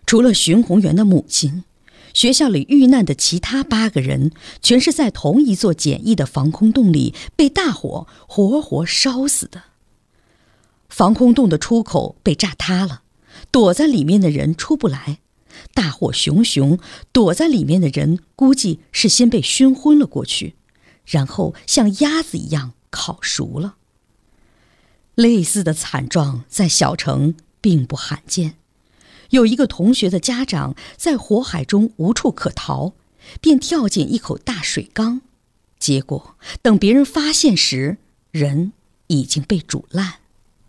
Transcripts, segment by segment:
除了荀宏源的母亲，学校里遇难的其他8个人全是在同一座简易的防空洞里被大火活活烧死的。防空洞的出口被炸塌了，躲在里面的人出不来，大火熊熊，躲在里面的人估计是先被熏昏了过去，然后像鸭子一样烤熟了。类似的惨状在小城并不罕见。有一个同学的家长在火海中无处可逃，便跳进一口大水缸，结果等别人发现时，人已经被煮烂。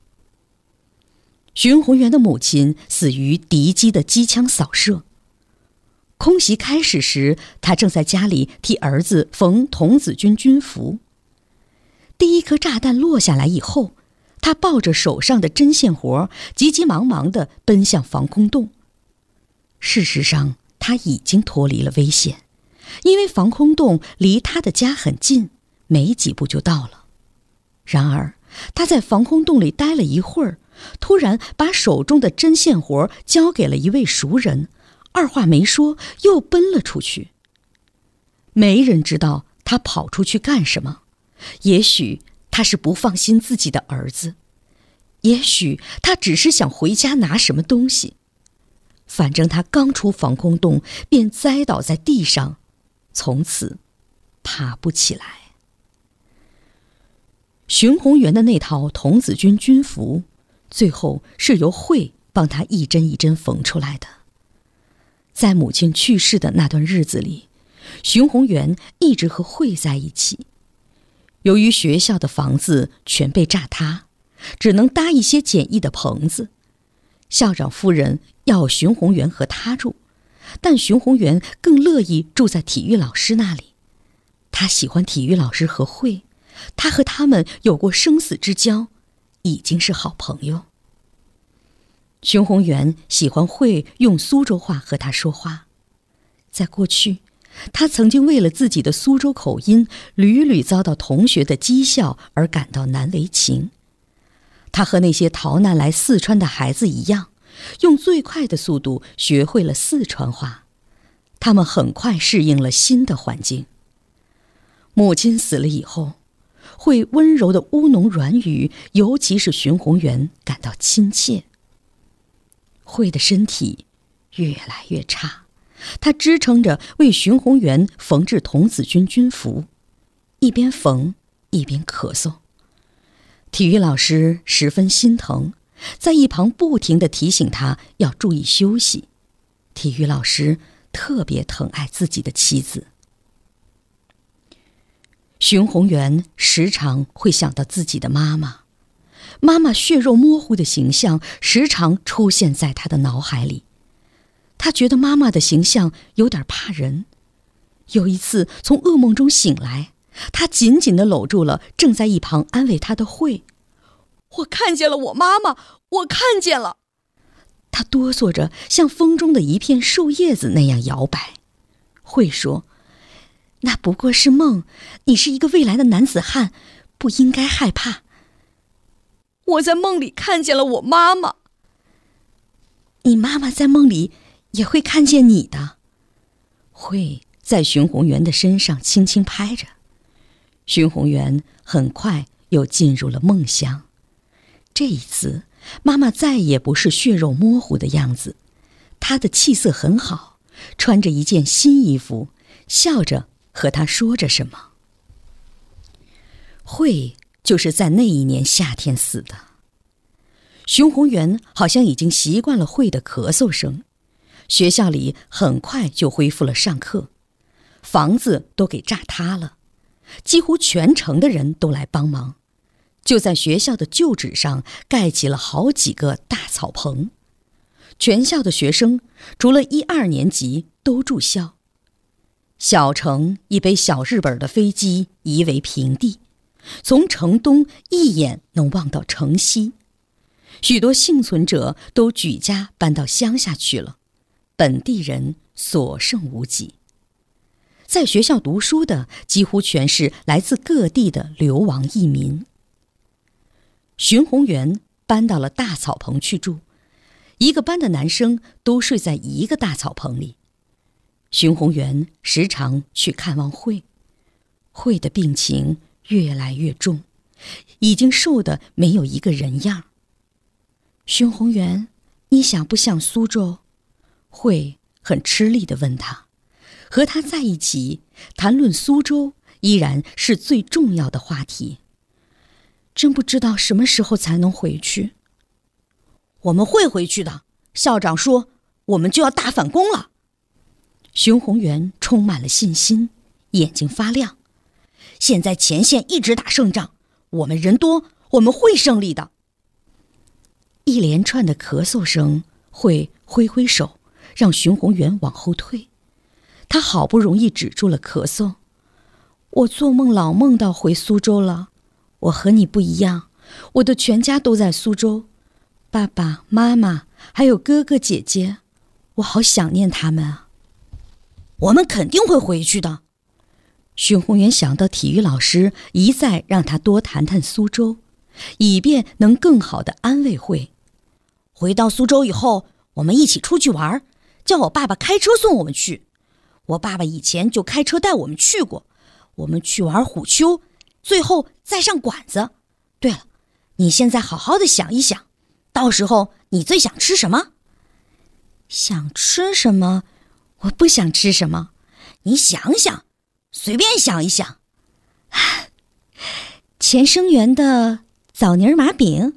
荀宏源的母亲死于敌机的机枪扫射。空袭开始时，他正在家里替儿子缝童子军军服。第一颗炸弹落下来以后，他抱着手上的针线活，急急忙忙地奔向防空洞。事实上，他已经脱离了危险，因为防空洞离他的家很近，没几步就到了。然而，他在防空洞里待了一会儿，突然把手中的针线活交给了一位熟人，二话没说又奔了出去。没人知道他跑出去干什么，也许他是不放心自己的儿子，也许他只是想回家拿什么东西。反正他刚出防空洞便栽倒在地上，从此爬不起来。荀宏源的那套童子军军服，最后是由慧帮他一针一针缝出来的。在母亲去世的那段日子里，荀宏源一直和慧在一起。由于学校的房子全被炸塌，只能搭一些简易的棚子。校长夫人要荀宏源和他住，但荀宏源更乐意住在体育老师那里。他喜欢体育老师和慧，他和他们有过生死之交，已经是好朋友。荀宏源喜欢慧用苏州话和他说话。在过去，他曾经为了自己的苏州口音屡屡遭到同学的讥笑而感到难为情。他和那些逃难来四川的孩子一样，用最快的速度学会了四川话。他们很快适应了新的环境。母亲死了以后，慧温柔的乌侬软语，尤其是荀宏源感到亲切。慧的身体越来越差，她支撑着为荀宏源缝制童子军军服，一边缝一边咳嗽。体育老师十分心疼，在一旁不停地提醒他要注意休息。体育老师特别疼爱自己的妻子。荀宏源时常会想到自己的妈妈，妈妈血肉模糊的形象时常出现在他的脑海里。他觉得妈妈的形象有点怕人。有一次从噩梦中醒来，他紧紧地搂住了正在一旁安慰他的慧。我看见了我妈妈，我看见了。他哆嗦着，像风中的一片树叶子那样摇摆。慧说，那不过是梦，你是一个未来的男子汉，不应该害怕。我在梦里看见了我妈妈。你妈妈在梦里也会看见你的。慧在荀宏源的身上轻轻拍着。荀宏源很快又进入了梦乡。这一次，妈妈再也不是血肉模糊的样子，她的气色很好，穿着一件新衣服，笑着和他说着什么。慧就是在那一年夏天死的。荀宏源好像已经习惯了慧的咳嗽声，学校里很快就恢复了上课，房子都给炸塌了，几乎全城的人都来帮忙，就在学校的旧址上盖起了好几个大草棚。全校的学生除了1、2年级都住校。小城已被小日本的飞机夷为平地，从城东一眼能望到城西。许多幸存者都举家搬到乡下去了，本地人所剩无几。在学校读书的几乎全是来自各地的流亡异民。荀宏源搬到了大草棚去住， 一个班的男生都睡在一个大草棚里。荀宏源时常去看望慧，慧的病情越来越重，已经瘦得没有一个人样。荀宏源，你想不想苏州？慧很吃力地问他。和他在一起，谈论苏州依然是最重要的话题。真不知道什么时候才能回去。我们会回去的，校长说我们就要大反攻了。荀宏源充满了信心，眼睛发亮。现在前线一直打胜仗，我们人多，我们会胜利的。一连串的咳嗽声，会挥挥手让荀宏源往后退。他好不容易止住了咳嗽。我做梦老梦到回苏州了。我和你不一样，我的全家都在苏州，爸爸妈妈还有哥哥姐姐，我好想念他们啊。我们肯定会回去的。荀宏源想到体育老师一再让他多谈谈苏州，以便能更好地安慰慧。回到苏州以后，我们一起出去玩，叫我爸爸开车送我们去。我爸爸以前就开车带我们去过，我们去玩虎丘，最后再上馆子。对了，你现在好好的想一想，到时候你最想吃什么？想吃什么？我不想吃什么。你想想，随便想一想。钱生源的枣泥麻饼。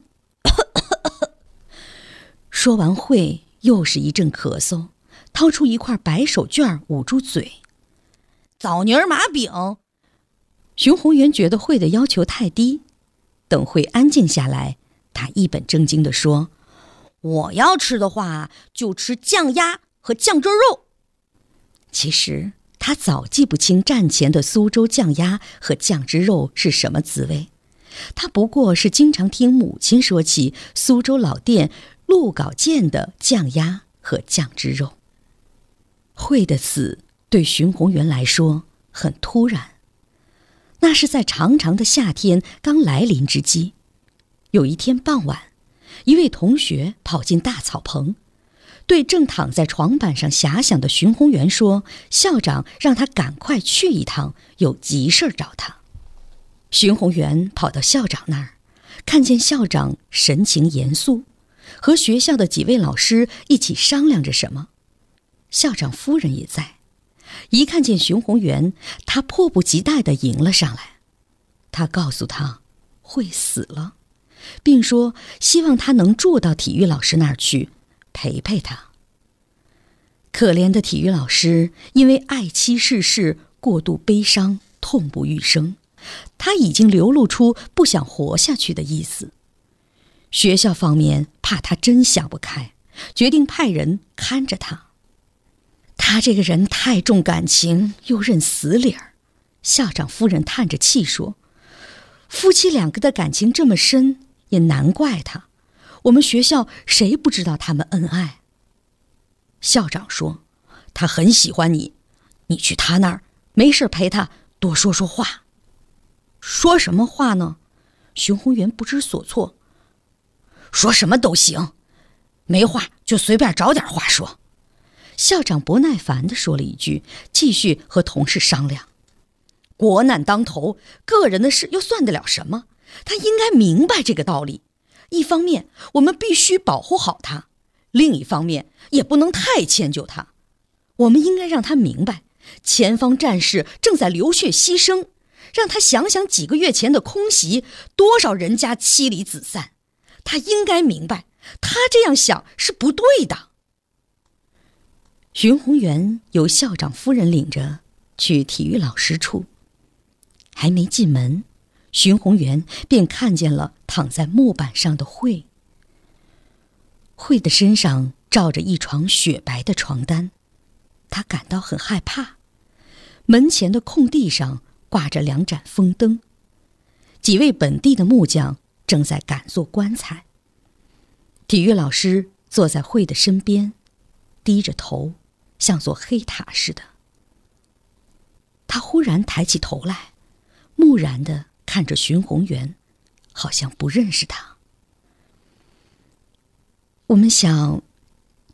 说完慧又是一阵咳嗽，掏出一块白手绢捂住嘴。枣泥麻饼。荀宏源觉得慧的要求太低，等慧安静下来，他一本正经地说，我要吃的话就吃酱鸭和酱汁肉。其实他早记不清战前的苏州酱鸭和酱汁肉是什么滋味，他不过是经常听母亲说起苏州老店陆稿见的酱鸭和酱汁肉。慧的死对荀宏源来说很突然，那是在长长的夏天刚来临之际。有一天傍晚，一位同学跑进大草棚，对正躺在床板上遐想的荀宏源说，校长让他赶快去一趟，有急事找他。荀宏源跑到校长那儿，看见校长神情严肃，和学校的几位老师一起商量着什么。校长夫人也在，一看见荀宏源，他迫不及待地迎了上来。他告诉他会死了，并说希望他能住到体育老师那儿去陪陪他。可怜的体育老师因为爱妻逝世过度悲伤，痛不欲生，他已经流露出不想活下去的意思。学校方面怕他真想不开，决定派人看着他。他这个人太重感情，又认死理儿。校长夫人叹着气说，夫妻两个的感情这么深，也难怪他。我们学校谁不知道他们恩爱？校长说，他很喜欢你，你去他那儿，没事陪他多说说话。说什么话呢？荀宏源不知所措。说什么都行，没话就随便找点话说。校长不耐烦地说了一句，继续和同事商量。国难当头，个人的事又算得了什么？他应该明白这个道理。一方面我们必须保护好他，另一方面也不能太迁就他。我们应该让他明白，前方战士正在流血牺牲，让他想想几个月前的空袭，多少人家妻离子散。他应该明白，他这样想是不对的。荀宏源由校长夫人领着去体育老师处，还没进门，荀宏源便看见了躺在木板上的慧。慧的身上罩着一床雪白的床单，他感到很害怕。门前的空地上挂着2盏风灯，几位本地的木匠正在赶做棺材。体育老师坐在慧的身边，低着头，像座黑塔似的。他忽然抬起头来，木然地看着荀宏源，好像不认识他。我们想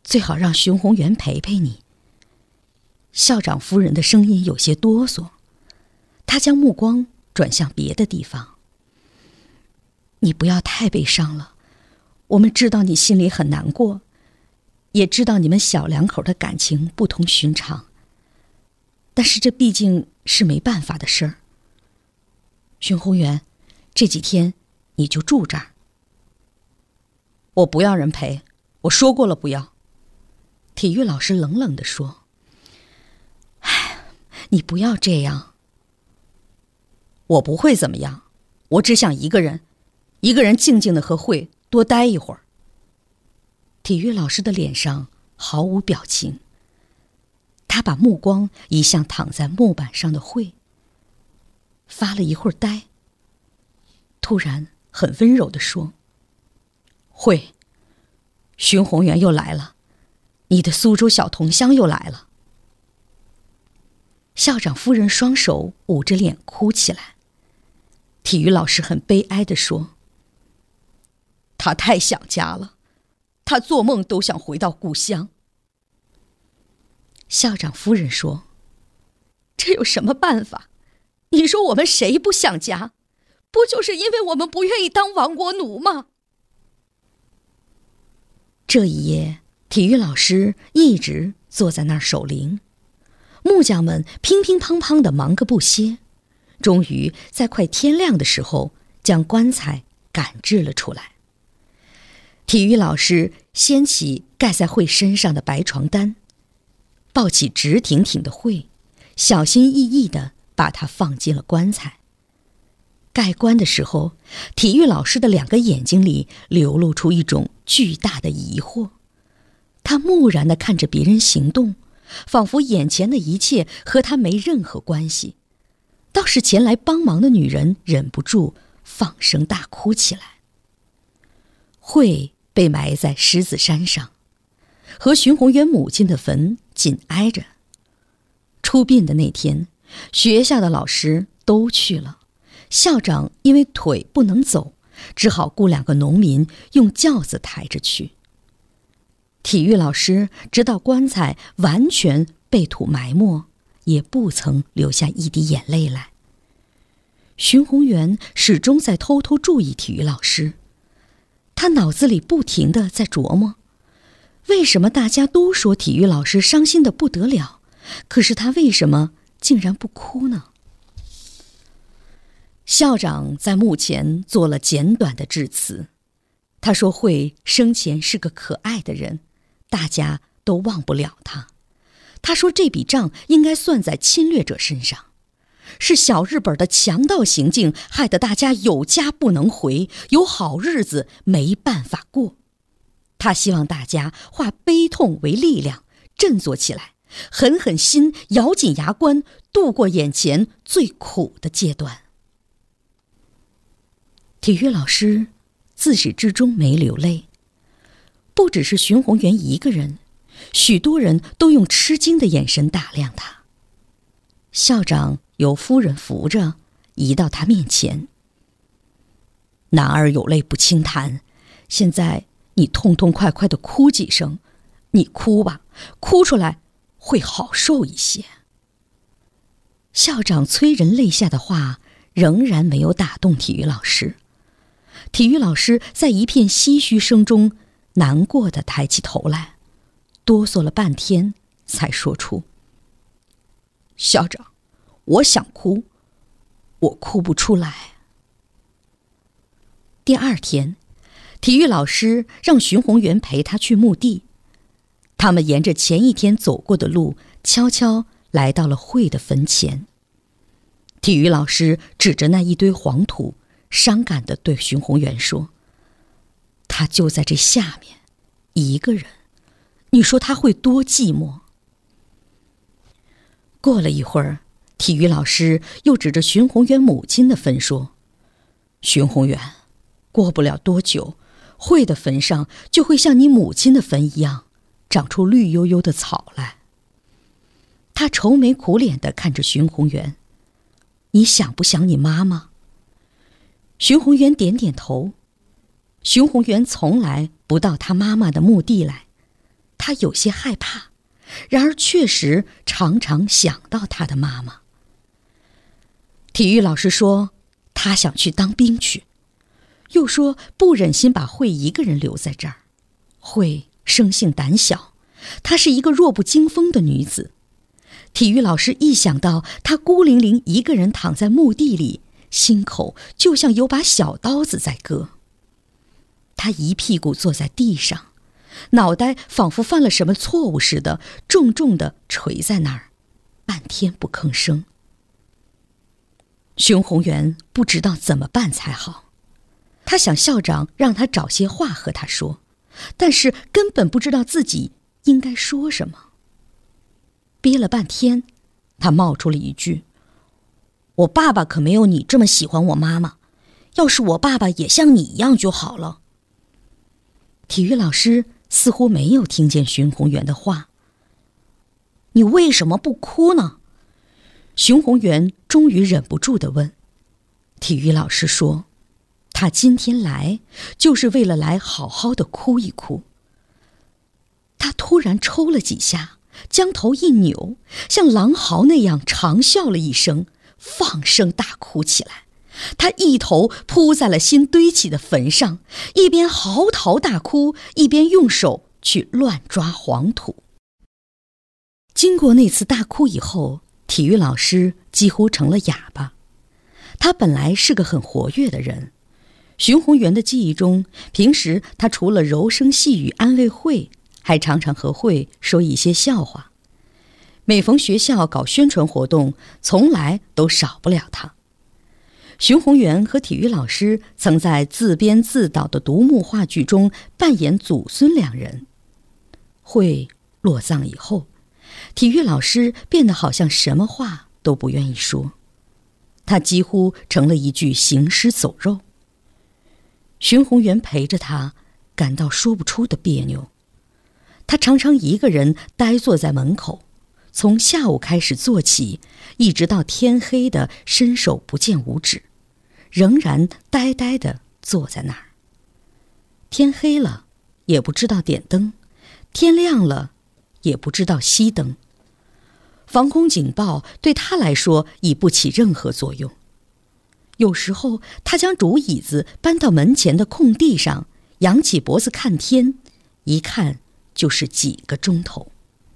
最好让荀红元陪陪你。”校长夫人的声音有些哆嗦，她将目光转向别的地方。“你不要太悲伤了，我们知道你心里很难过，也知道你们小两口的感情不同寻常，但是这毕竟是没办法的事儿。荀红元，这几天你就住这儿。”“我不要人陪，我说过了不要。”体育老师冷冷地说。“唉，你不要这样。”“我不会怎么样，我只想一个人静静地和慧多待一会儿。”体育老师的脸上毫无表情，他把目光移向躺在木板上的慧，发了一会儿呆，突然很温柔地说：“慧，荀红元又来了，你的苏州小同乡又来了。”校长夫人双手捂着脸哭起来。体育老师很悲哀地说：“他太想家了，他做梦都想回到故乡。”校长夫人说：“这有什么办法？你说我们谁不想家？不就是因为我们不愿意当亡国奴吗？”这一夜，体育老师一直坐在那儿守灵，木匠们乒乒乓乓地忙个不歇，终于在快天亮的时候将棺材赶制了出来。体育老师掀起盖在慧身上的白床单，抱起直挺挺的慧，小心翼翼地把它放进了棺材。盖棺的时候，体育老师的两个眼睛里流露出一种巨大的疑惑，他木然地看着别人行动，仿佛眼前的一切和他没任何关系。倒是前来帮忙的女人忍不住放声大哭起来。慧被埋在狮子山上，和荀红元母亲的坟紧挨着。出殡的那天，学校的老师都去了，校长因为腿不能走，只好雇两个农民用轿子抬着去。体育老师直到棺材完全被土埋没，也不曾流下一滴眼泪来。荀红元始终在偷偷注意体育老师，他脑子里不停地在琢磨，为什么大家都说体育老师伤心得不得了，可是他为什么竟然不哭呢？校长在墓前做了简短的致辞，他说慧生前是个可爱的人，大家都忘不了他。他说这笔账应该算在侵略者身上，是小日本的强盗行径害得大家有家不能回，有好日子没办法过。他希望大家化悲痛为力量，振作起来，狠狠心，咬紧牙关，度过眼前最苦的阶段。体育老师自始至终没流泪，不只是荀红元一个人，许多人都用吃惊的眼神打量他。校长由夫人扶着移到他面前：“男儿有泪不轻弹，现在你痛痛快快地哭几声，你哭吧，哭出来会好受一些。”校长催人泪下的话仍然没有打动体育老师。体育老师在一片唏嘘声中难过地抬起头来，哆嗦了半天才说出：“校长，我想哭，我哭不出来。”第二天，体育老师让荀红元陪他去墓地。他们沿着前一天走过的路，悄悄来到了慧的坟前。体育老师指着那一堆黄土，伤感地对荀红元说：“他就在这下面，一个人，你说他会多寂寞？”过了一会儿，体育老师又指着荀红元母亲的坟说：“荀红元，过不了多久，慧的坟上就会像你母亲的坟一样，长出绿油油的草来。”他愁眉苦脸地看着荀红元：“你想不想你妈妈？”荀红元点点头。荀红元从来不到他妈妈的墓地来， 他有些害怕，然而确实常常想到他的妈妈。体育老师说他想去当兵去，又说不忍心把慧一个人留在这儿。慧生性胆小，她是一个弱不禁风的女子。体育老师一想到她孤零零一个人躺在墓地里，心口就像有把小刀子在割。他一屁股坐在地上，脑袋仿佛犯了什么错误似的，重重地垂在那儿，半天不吭声。熊宏元不知道怎么办才好，他想校长让他找些话和他说，但是根本不知道自己应该说什么。憋了半天，他冒出了一句：“我爸爸可没有你这么喜欢我妈妈，要是我爸爸也像你一样就好了。”体育老师似乎没有听见熊宏元的话。“你为什么不哭呢？”熊宏元终于忍不住地问。体育老师说，他今天来就是为了来好好的哭一哭。他突然抽了几下，将头一扭，像狼嚎那样长啸了一声，放声大哭起来。他一头扑在了新堆起的坟上，一边嚎啕大哭，一边用手去乱抓黄土。经过那次大哭以后，体育老师几乎成了哑巴。他本来是个很活跃的人，熊宏元的记忆中，平时他除了柔声细语安慰慧，还常常和慧说一些笑话。每逢学校搞宣传活动，从来都少不了他。熊宏元和体育老师曾在自编自导的独幕话剧中扮演祖孙两人。慧落葬以后，体育老师变得好像什么话都不愿意说，他几乎成了一具行尸走肉。熊宏元陪着他，感到说不出的别扭。他常常一个人呆坐在门口，从下午开始坐起，一直到天黑的伸手不见五指，仍然呆呆地坐在那儿。天黑了，也不知道点灯；天亮了，也不知道熄灯。防空警报对他来说已不起任何作用。有时候，他将竹椅子搬到门前的空地上，仰起脖子看天，一看就是几个钟头。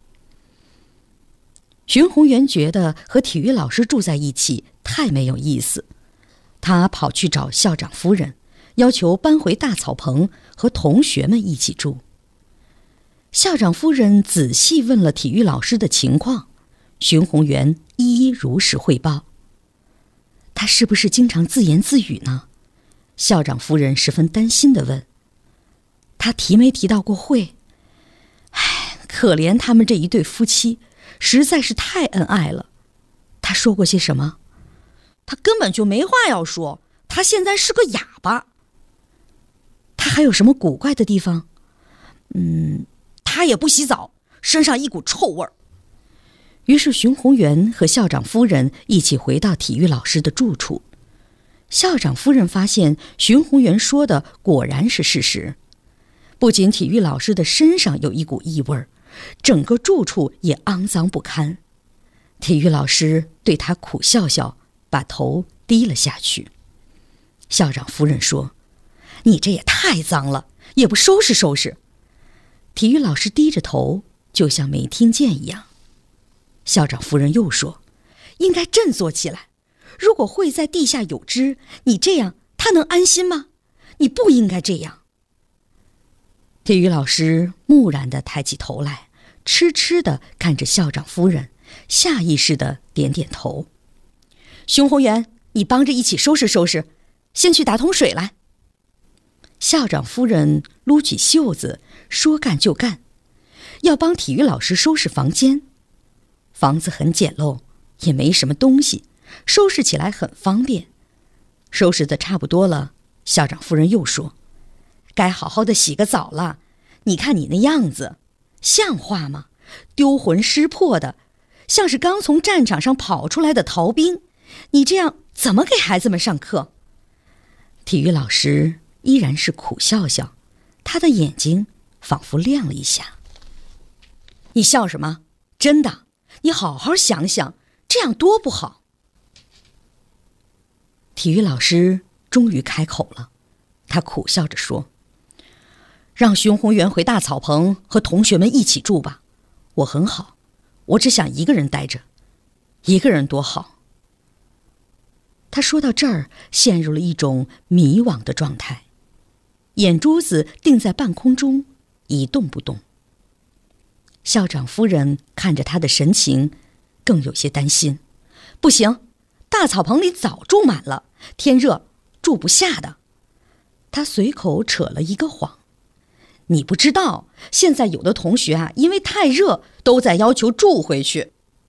熊宏元觉得和体育老师住在一起太没有意思，他跑去找校长夫人，要求搬回大草棚和同学们一起住。校长夫人仔细问了体育老师的情况，熊宏元一一如实汇报。他是不是经常自言自语呢？校长夫人十分担心地问。他提没提到过慧？可怜他们这一对夫妻，实在是太恩爱了。他说过些什么？他根本就没话要说，他现在是个哑巴。他还有什么古怪的地方？他也不洗澡，身上一股臭味儿。于是熊宏元和校长夫人一起回到体育老师的住处。校长夫人发现熊宏元说的果然是事实，不仅体育老师的身上有一股异味，整个住处也肮脏不堪。体育老师对他苦笑笑，把头低了下去。校长夫人说：“你这也太脏了，也不收拾收拾。”体育老师低着头，就像没听见一样。校长夫人又说：“应该振作起来，如果慧在地下有知，你这样他能安心吗？你不应该这样。”体育老师木然地抬起头来，痴痴地看着校长夫人，下意识地点点头。熊宏元，你帮着一起收拾收拾，先去打桶水来。校长夫人撸起袖子，说干就干，要帮体育老师收拾房间。房子很简陋，也没什么东西，收拾起来很方便。收拾得差不多了，校长夫人又说：“该好好的洗个澡了，你看你那样子，像话吗？丢魂失魄的，像是刚从战场上跑出来的逃兵。你这样怎么给孩子们上课？”体育老师依然是苦笑笑，他的眼睛仿佛亮了一下。 你笑什么？真的，你好好想想，这样多不好。体育老师终于开口了，他苦笑着说：让熊宏源回大草棚和同学们一起住吧，我很好，我只想一个人待着，一个人多好。他说到这儿，陷入了一种迷惘的状态，眼珠子定在半空中，一动不动。校长夫人看着他的神情，更有些担心。不行，大草棚里早住满了，天热住不下的。他随口扯了一个谎。你不知道，现在有的同学因为太热，都在要求住回去。